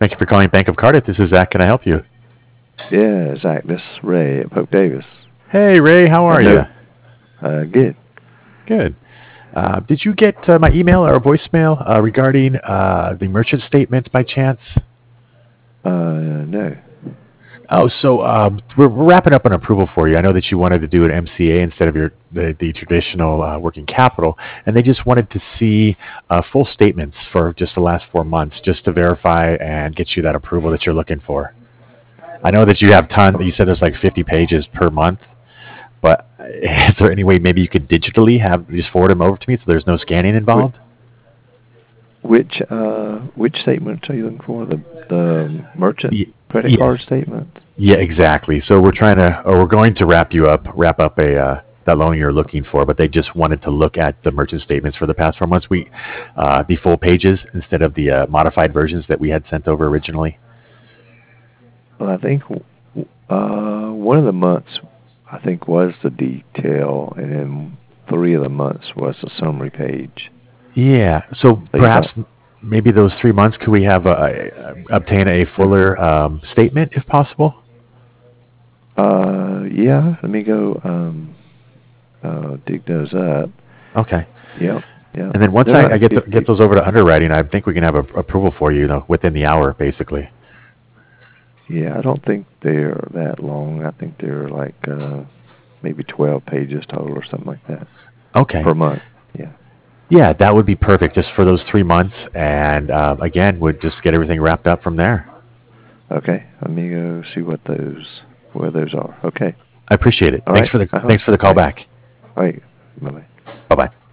Thank you for calling Bank of Cardiff. This is Zach. Can I help you? Yeah, Zach, this is Ray at Pope Davis. Hey, Ray. How I are you? know. Good. Good. Did you get my email or voicemail regarding the merchant statement by chance? No. Oh, so we're wrapping up an approval for you. I know that you wanted to do an MCA instead of the traditional working capital, and they just wanted to see full statements for just the last 4 months, just to verify and get you that approval that you're looking for. I know that you have ton. You said there's like 50 pages per month, but is there any way maybe you could digitally have just forward them over to me so there's no scanning Which involved? which statement are you looking for? The merchant credit card Yes. statement? Yeah, exactly. So we're going to wrap up a that loan you're looking for, but they just wanted to look at the merchant statements for the past 4 months. The full pages instead of the modified versions that we had sent over originally. Well, I think one of the months I think was the detail, and then 3 of the months was the summary page. Yeah. So So you don't. perhaps maybe those 3 months could we have obtain a fuller statement if possible? Yeah. Let me go dig those up. Okay. Yep. Yep. And then once They're I like get 50. those over to underwriting, I think we can have approval for you, within the hour, basically. Yeah, I don't think they're that long. I think they're like maybe 12 pages total or something like that Okay. per month. Yeah. Yeah, that would be perfect just for those 3 months. And again, we'd just get everything wrapped up from there. Okay. Let me go see where those are. Okay. I appreciate it. All right. Uh-huh. Thanks for the All call right. back. All right. Bye-bye. Bye bye.